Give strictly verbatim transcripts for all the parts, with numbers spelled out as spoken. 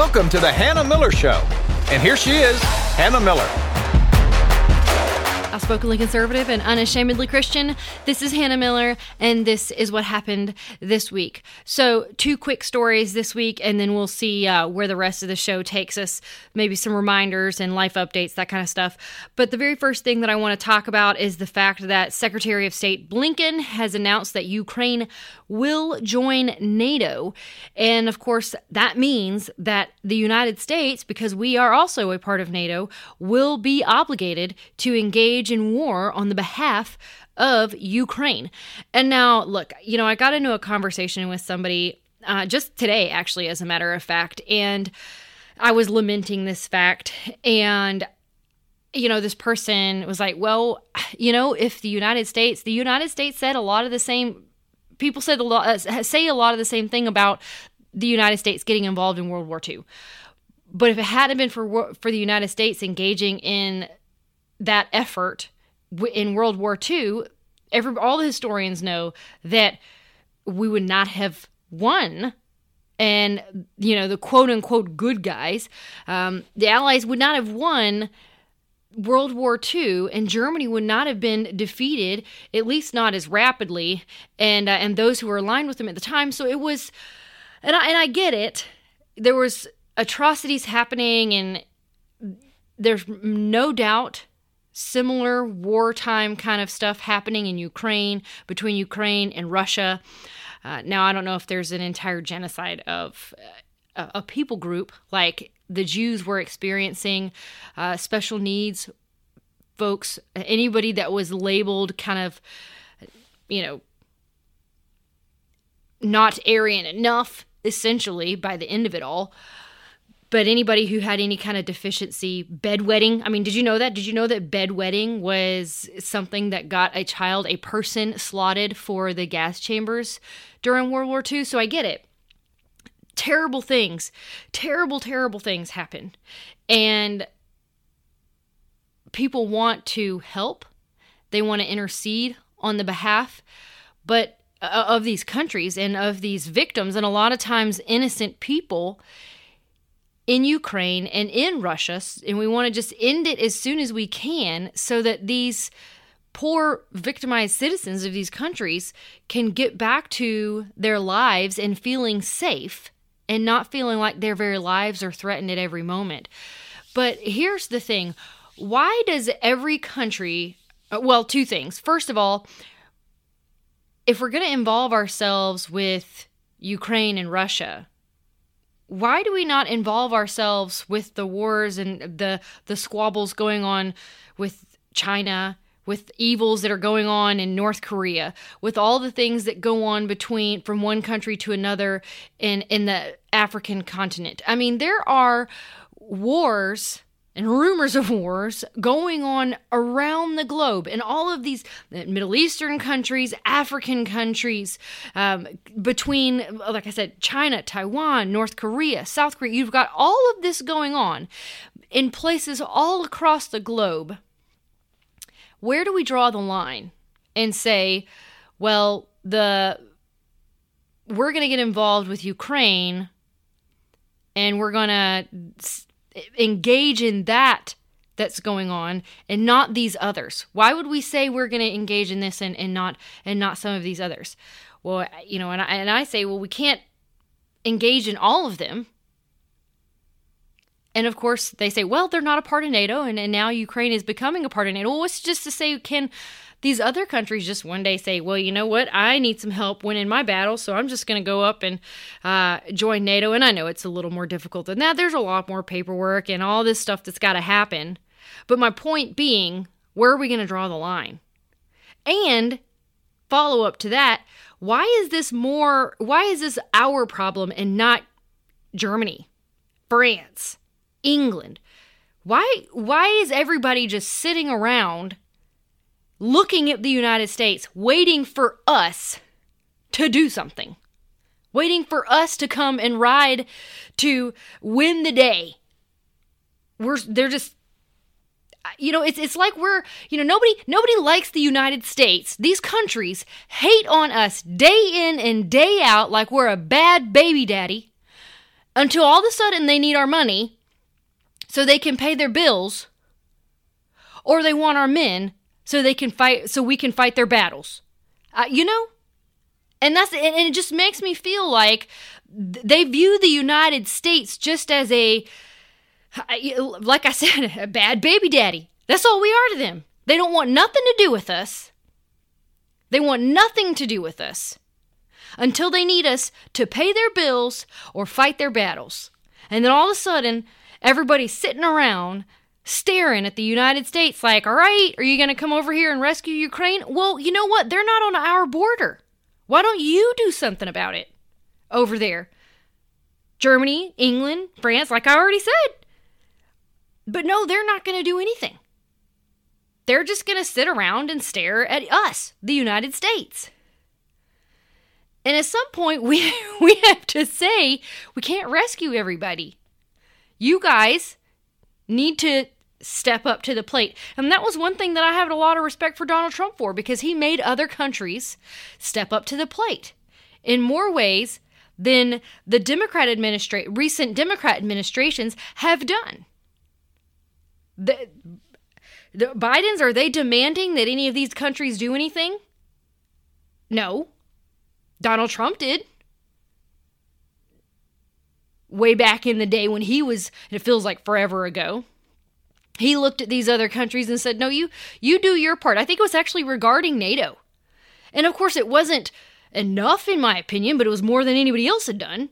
Welcome to the Hannah Miller Show. And here she is, Hannah Miller. Outspokenly conservative and unashamedly Christian. This is Hannah Miller, and this is what happened this week. So, two quick stories this week, and then we'll see uh, where the rest of the show takes us. Maybe some reminders and life updates, that kind of stuff. But the very first thing that I want to talk about is the fact that Secretary of State Blinken has announced that Ukraine will join NATO. And of course, that means that the United States, because we are also a part of NATO, will be obligated to engage in war on the behalf of Ukraine. And now, look, you know, I got into a conversation with somebody uh, just today, actually, as a matter of fact, and I was lamenting this fact, and you know, this person was like, well, you know, if the United States, the United States said a lot of the same, people said a lot, uh, say a lot of the same thing about the United States getting involved in World War Two. But if it hadn't been for for the United States engaging in that effort in World War Two, every, all the historians know that we would not have won. And, you know, the quote-unquote good guys, um, the Allies would not have won World War Two, and Germany would not have been defeated, at least not as rapidly, and uh, and those who were aligned with them at the time. So it was, and I, and I get it, there was atrocities happening, and there's no doubt similar wartime kind of stuff happening in Ukraine, between Ukraine and Russia. Uh, now, I don't know if there's an entire genocide of uh, a people group like the Jews were experiencing, uh, special needs folks, anybody that was labeled kind of, you know, not Aryan enough, essentially, by the end of it all. But anybody who had any kind of deficiency, bedwetting. I mean, did you know that? Did you know that bedwetting was something that got a child, a person slotted for the gas chambers during World War Two? So I get it. Terrible things, terrible, terrible things happen. And people want to help. They want to intercede on the behalf but uh, of these countries and of these victims. And a lot of times innocent people in Ukraine and in Russia, and we want to just end it as soon as we can so that these poor victimized citizens of these countries can get back to their lives and feeling safe and not feeling like their very lives are threatened at every moment. But here's the thing. Why does every country, well, two things. First of all, if we're going to involve ourselves with Ukraine and Russia, why do we not involve ourselves with the wars and the the squabbles going on with China, with evils that are going on in North Korea, with all the things that go on between from one country to another in, in the African continent? I mean, there are wars and rumors of wars going on around the globe in all of these Middle Eastern countries, African countries, um, between, like I said, China, Taiwan, North Korea, South Korea. You've got all of this going on in places all across the globe. Where do we draw the line and say, well, the we're going to get involved with Ukraine and we're going to engage in that that's going on and not these others? Why would we say we're going to engage in this and, and not and not some of these others? Well, you know, and I, and I say, well, we can't engage in all of them. And of course, they say, well, they're not a part of NATO, and, and now Ukraine is becoming a part of NATO. Well, it's just to say, can these other countries just one day say, well, you know what, I need some help winning my battle, so I'm just going to go up and uh, join NATO. And I know it's a little more difficult than that. There's a lot more paperwork and all this stuff that's got to happen. But my point being, where are we going to draw the line? And follow up to that, why is this more, why is this our problem and not Germany, France, England? Why, why is everybody just sitting around looking at the United States, waiting for us to do something, waiting for us to come and ride to win the day? We're, they're just, you know, it's it's like we're, you know, nobody nobody likes the United States. These countries hate on us day in and day out like we're a bad baby daddy. until all of a sudden they need our money so they can pay their bills, or they want our men so they can fight, so we can fight their battles. Uh, you know? And that's, and it just makes me feel like they view the United States just as a, like I said, a bad baby daddy. That's all we are to them. They don't want nothing to do with us. They want nothing to do with us until they need us to pay their bills or fight their battles. And then all of a sudden, everybody's sitting around staring at the United States like, all right, are you going to come over here and rescue Ukraine? Well, you know what? They're not on our border. Why don't you do something about it over there? Germany, England, France, like I already said. But no, they're not going to do anything. They're just going to sit around and stare at us, the United States. And at some point, we we have to say, we can't rescue everybody. You guys need to step up to the plate. And that was one thing that I have a lot of respect for Donald Trump for, because he made other countries step up to the plate in more ways than the Democrat administra- recent Democrat administrations have done. The, the Bidens, are they demanding that any of these countries do anything? No. Donald Trump did. Way back in the day when he was, and it feels like forever ago, he looked at these other countries and said, no, you, you do your part. I think it was actually regarding NATO. And of course, it wasn't enough, in my opinion, but it was more than anybody else had done.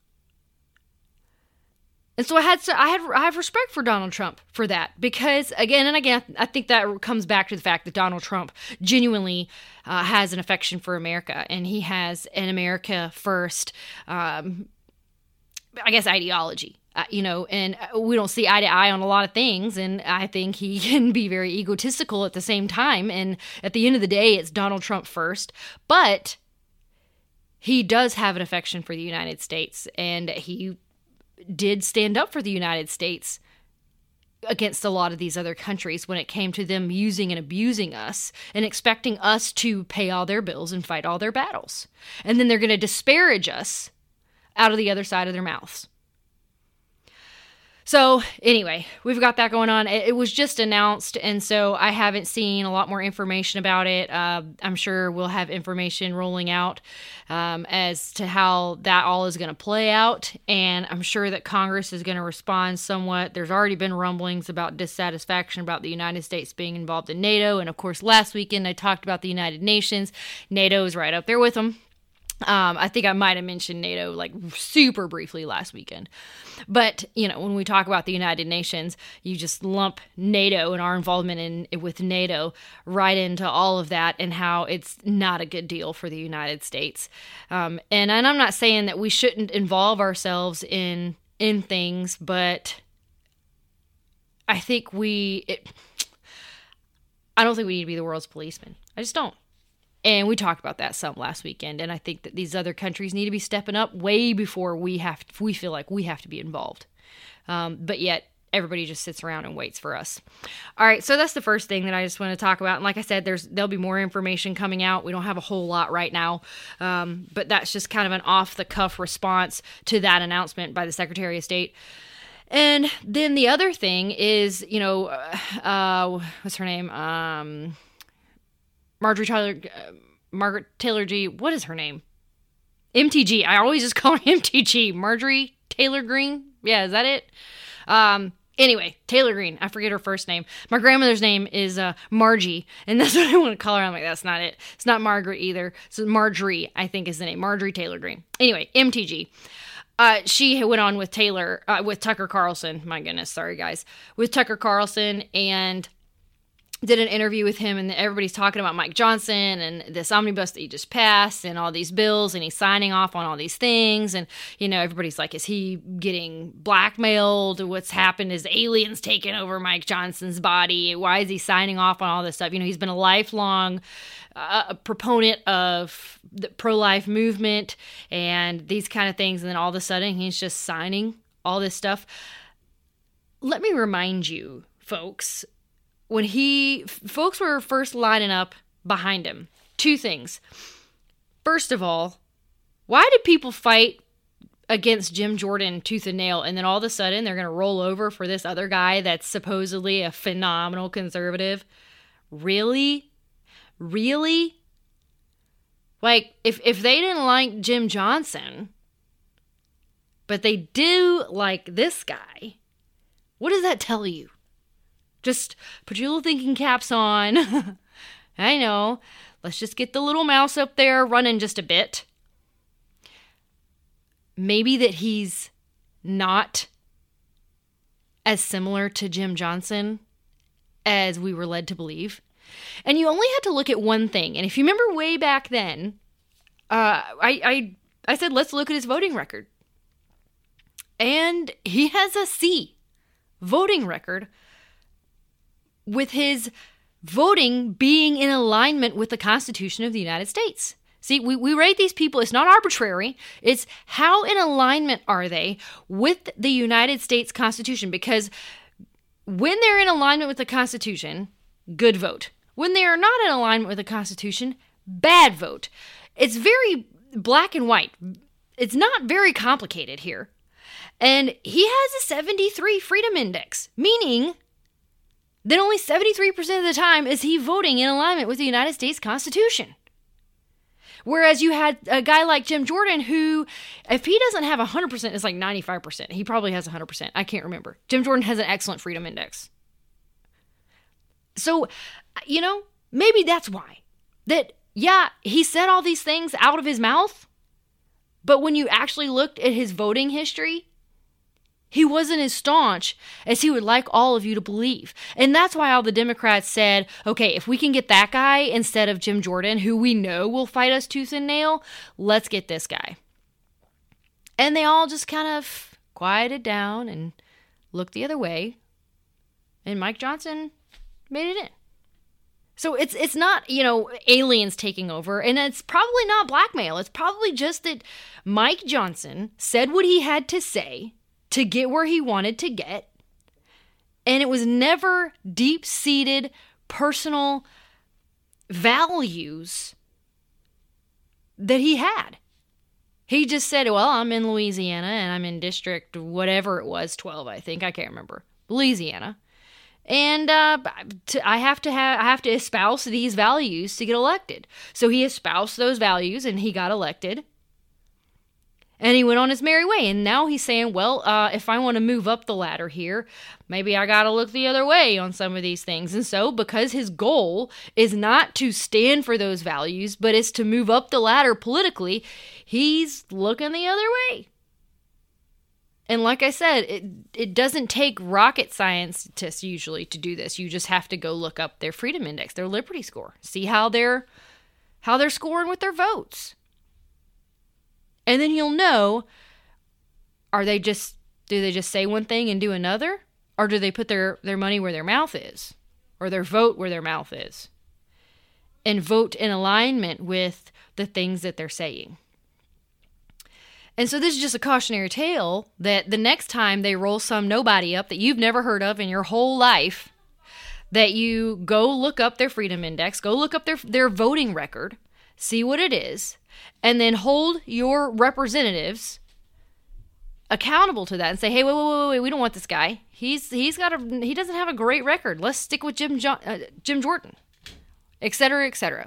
And so I had I had I have respect for Donald Trump for that, because again and again, I think that comes back to the fact that Donald Trump genuinely uh, has an affection for America, and he has an America first, um, I guess, ideology. Uh, you know, and we don't see eye to eye on a lot of things, and I think he can be very egotistical at the same time. And at the end of the day, it's Donald Trump first, but he does have an affection for the United States, and he did stand up for the United States against a lot of these other countries when it came to them using and abusing us and expecting us to pay all their bills and fight all their battles. And then they're going to disparage us out of the other side of their mouths. So anyway, we've got that going on. It, it was just announced, and so I haven't seen a lot more information about it. Uh, I'm sure we'll have information rolling out um, as to how that all is going to play out, and I'm sure that Congress is going to respond somewhat. There's already been rumblings about dissatisfaction about the United States being involved in NATO, and of course last weekend I talked about the United Nations. NATO is right up there with them. Um, I think I might have mentioned NATO like super briefly last weekend. But, you know, when we talk about the United Nations, you just lump NATO and our involvement in with NATO right into all of that, and how it's not a good deal for the United States. Um, and, and I'm not saying that we shouldn't involve ourselves in in things, but I think we... It, I don't think we need to be the world's policeman. I just don't. And we talked about that some last weekend, and I think that these other countries need to be stepping up way before we have to, we feel like we have to be involved. Um, but yet, everybody just sits around and waits for us. All right, so that's the first thing that I just want to talk about. And like I said, there's there'll be more information coming out. We don't have a whole lot right now, um, but that's just kind of an off-the-cuff response to that announcement by the Secretary of State. And then the other thing is, you know, uh, what's her name? Um... Marjorie Taylor, uh, Margaret Taylor G. What is her name? M T G. I always just call her M T G. Marjorie Taylor Greene. Yeah, is that it? Um, anyway, Taylor Greene. I forget her first name. My grandmother's name is uh, Margie, and that's what I want to call her. I'm like, that's not it. It's not Margaret either. So Marjorie, I think, is the name. Marjorie Taylor Greene. Anyway, M T G. Uh, she went on with Taylor, uh, with Tucker Carlson. My goodness, sorry guys. With Tucker Carlson, and did an interview with him, and everybody's talking about Mike Johnson and this omnibus that he just passed and all these bills, and he's signing off on all these things. And, you know, everybody's like, is he getting blackmailed? What's happened? Is aliens taking over Mike Johnson's body? Why is he signing off on all this stuff? You know, he's been a lifelong uh, proponent of the pro-life movement and these kind of things. And then all of a sudden he's just signing all this stuff. Let me remind you, folks, when he, folks were first lining up behind him, two things. First of all, why did people fight against Jim Jordan tooth and nail, and then all of a sudden they're going to roll over for this other guy that's supposedly a phenomenal conservative. Really? Really? Like, if, if they didn't like Jim Johnson, but they do like this guy, what does that tell you? Just put your little thinking caps on. I know. Let's just get the little mouse up there running just a bit. Maybe that he's not as similar to Jim Johnson as we were led to believe. And you only had to look at one thing. And if you remember way back then, uh, I, I, I said, let's look at his voting record. And he has a C voting record with his voting being in alignment with the Constitution of the United States. See, we, we rate these people, it's not arbitrary, it's how in alignment are they with the United States Constitution, because when they're in alignment with the Constitution, good vote. When they are not in alignment with the Constitution, bad vote. It's very black and white. It's not very complicated here. And he has a seventy-three Freedom Index, meaning that only seventy-three percent of the time is he voting in alignment with the United States Constitution. Whereas you had a guy like Jim Jordan who, if he doesn't have one hundred percent, it's like ninety-five percent. He probably has one hundred percent. I can't remember. Jim Jordan has an excellent Freedom Index. So, you know, maybe that's why. That, yeah, he said all these things out of his mouth, but when you actually looked at his voting history, he wasn't as staunch as he would like all of you to believe. And that's why all the Democrats said, okay, if we can get that guy instead of Jim Jordan, who we know will fight us tooth and nail, let's get this guy. And they all just kind of quieted down and looked the other way. And Mike Johnson made it in. So it's it's not, you know, aliens taking over, and it's probably not blackmail. It's probably just that Mike Johnson said what he had to say to get where he wanted to get. And it was never deep-seated personal values that he had. He just said, well, I'm in Louisiana and I'm in district whatever it was, twelve, I think. I can't remember. Louisiana. And uh, to, I have to have I have to espouse these values to get elected. So he espoused those values and he got elected. And he went on his merry way. And now he's saying, well, uh, if I want to move up the ladder here, maybe I got to look the other way on some of these things. And so because his goal is not to stand for those values, but is to move up the ladder politically, he's looking the other way. And like I said, it it doesn't take rocket scientists usually to do this. You just have to go look up their Freedom Index, their Liberty Score, see how they're how they're scoring with their votes. And then you'll know, are they just, do they just say one thing and do another? Or do they put their, their money where their mouth is? Or their vote where their mouth is? And vote in alignment with the things that they're saying. And so this is just a cautionary tale that the next time they roll some nobody up that you've never heard of in your whole life, that you go look up their Freedom Index, go look up their, their voting record, see what it is, and then hold your representatives accountable to that and say, hey, wait, wait, wait, wait, we don't want this guy. He's he's got a he doesn't have a great record. Let's stick with Jim jo- uh, Jim Jordan, et cetera, et cetera.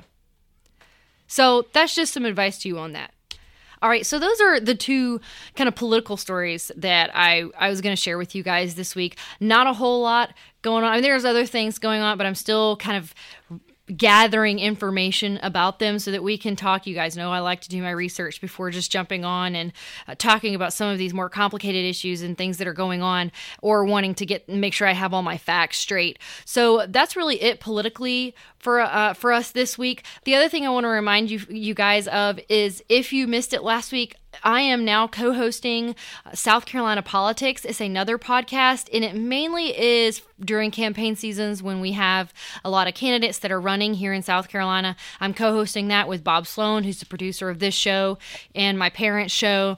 So that's just some advice to you on that. All right, so those are the two kind of political stories that I, I was going to share with you guys this week. Not a whole lot going on. I mean, there's other things going on, but I'm still kind of gathering information about them so that we can talk. You guys know I like to do my research before just jumping on and uh, talking about some of these more complicated issues and things that are going on, or wanting to get make sure I have all my facts straight. So that's really it politically for uh, for us this week. The other thing I want to remind you you guys of is, if you missed it last week, I am now co-hosting South Carolina Politics. It's another podcast, and it mainly is during campaign seasons when we have a lot of candidates that are running here in South Carolina. I'm co-hosting that with Bob Sloan, who's the producer of this show and my parents' show.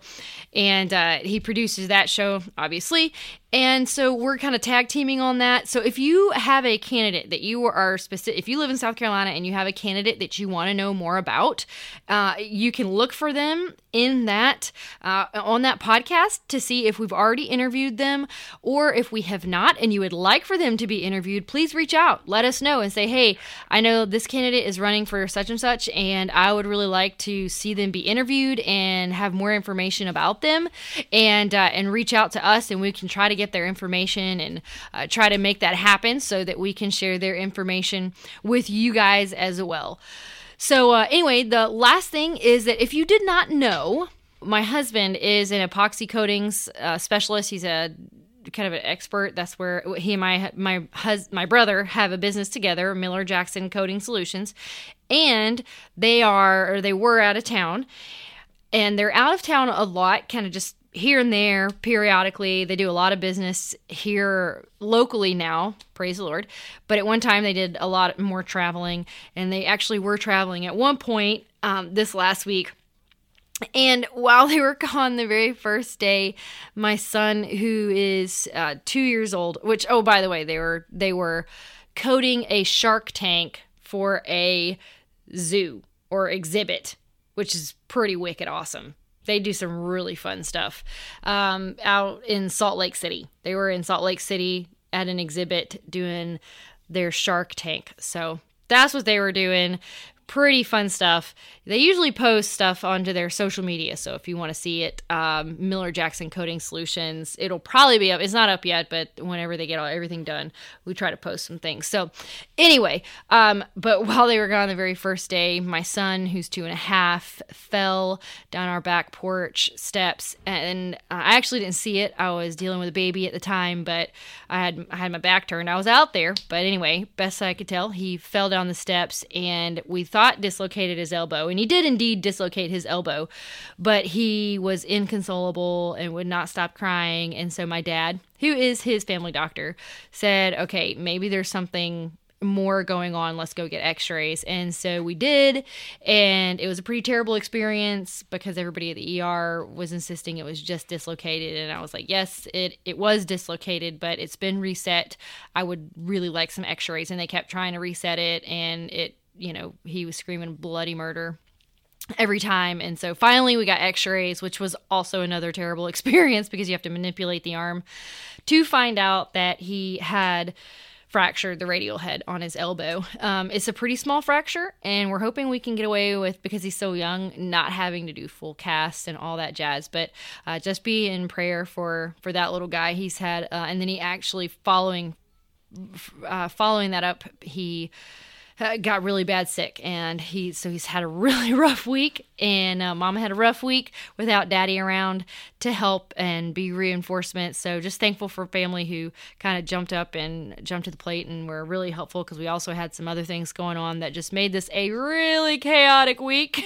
and uh, he produces that show, obviously. And so we're kind of tag teaming on that. So if you have a candidate that you are specific, if you live in South Carolina and you have a candidate that you want to know more about, uh, you can look for them in that uh, on that podcast to see if we've already interviewed them, or if we have not and you would like for them to be interviewed, please reach out. Let us know and say, hey, I know this candidate is running for such and such, and I would really like to see them be interviewed and have more information about them, and uh, and reach out to us, and we can try to get their information and uh, try to make that happen so that we can share their information with you guys as well. So uh, anyway, the last thing is that if you did not know, my husband is an epoxy coatings uh, specialist. He's a kind of an expert. That's where he and my my hus- my brother have a business together, Miller Jackson Coating Solutions, and they are or they were out of town, and they're out of town a lot, kind of just here and there, periodically. They do a lot of business here locally now, praise the Lord. But at one time, they did a lot more traveling, and they actually were traveling at one point um, this last week. And while they were gone the very first day, my son, who is uh, two years old, which, oh, by the way, they were they were coating a shark tank for a zoo or exhibit, which is pretty wicked awesome. They do some really fun stuff um, out in Salt Lake City. They were in Salt Lake City at an exhibit doing their shark tank. So that's what they were doing. Pretty fun stuff. They usually post stuff onto their social media. So if you want to see it, um, Miller Jackson Coating Solutions, it'll probably be up. It's not up yet, but whenever they get all everything done, we try to post some things. So anyway, um, but while they were gone the very first day, my son, who's two and a half, fell down our back porch steps, and I actually didn't see it. I was dealing with a baby at the time, but I had I had my back turned. I was out there, but anyway, best I could tell, he fell down the steps, and we thought dislocated his elbow, and he did indeed dislocate his elbow, but he was inconsolable and would not stop crying. And so my dad, who is his family doctor, said, okay, maybe there's something more going on. Let's go get x-rays. And so we did, and it was a pretty terrible experience because everybody at the E R was insisting it was just dislocated. And I was like, yes, it, it was dislocated, but it's been reset. I would really like some x-rays. And they kept trying to reset it, and it you know, he was screaming bloody murder every time. And so finally we got x-rays, which was also another terrible experience because you have to manipulate the arm to find out that he had fractured the radial head on his elbow. Um, it's a pretty small fracture, and we're hoping we can get away with, because he's so young, not having to do full casts and all that jazz. But uh, just be in prayer for, for that little guy. He's had, uh, and then he actually following, uh, following that up, he got really bad sick, and he so he's had a really rough week, and uh, Mama had a rough week without Daddy around to help and be reinforcement. So just thankful for family who kind of jumped up and jumped to the plate and were really helpful, because we also had some other things going on that just made this a really chaotic week.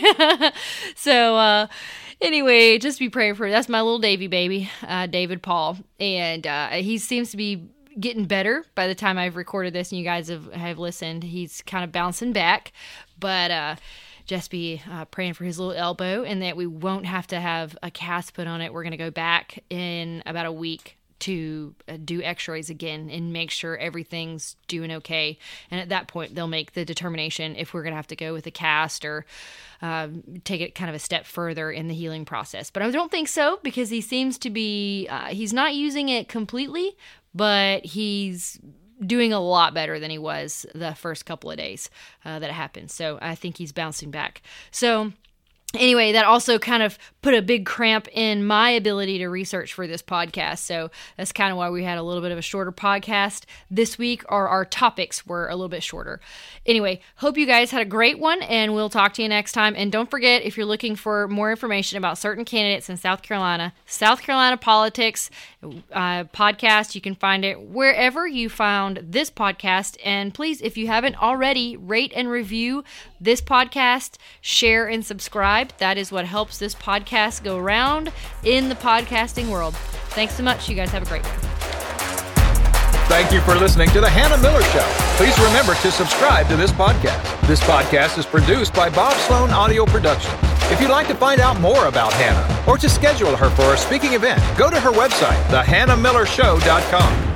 So uh, anyway, just be praying for that's my little Davy baby, uh, David Paul, and uh, he seems to be getting better by the time I've recorded this and you guys have, have listened. He's kind of bouncing back, but uh, just be uh, praying for his little elbow, and that we won't have to have a cast put on it. We're going to go back in about a week to uh, do x-rays again and make sure everything's doing okay. And at that point, they'll make the determination if we're going to have to go with a cast or um, take it kind of a step further in the healing process. But I don't think so, because he seems to be, uh, he's not using it completely, but he's doing a lot better than he was the first couple of days uh, that it happened. So I think he's bouncing back. So anyway, that also kind of put a big cramp in my ability to research for this podcast. So that's kind of why we had a little bit of a shorter podcast this week, or our topics were a little bit shorter. Anyway, hope you guys had a great one, and we'll talk to you next time. And don't forget, if you're looking for more information about certain candidates in South Carolina, South Carolina Politics uh, podcast, you can find it wherever you found this podcast. And please, if you haven't already, rate and review this podcast, share and subscribe. That is what helps this podcast go around in the podcasting world. Thanks so much. You guys have a great one. Thank you for listening to The Hannah Miller Show. Please remember to subscribe to this podcast. This podcast is produced by Bob Sloan Audio Productions. If you'd like to find out more about Hannah or to schedule her for a speaking event, go to her website, the hannah miller show dot com.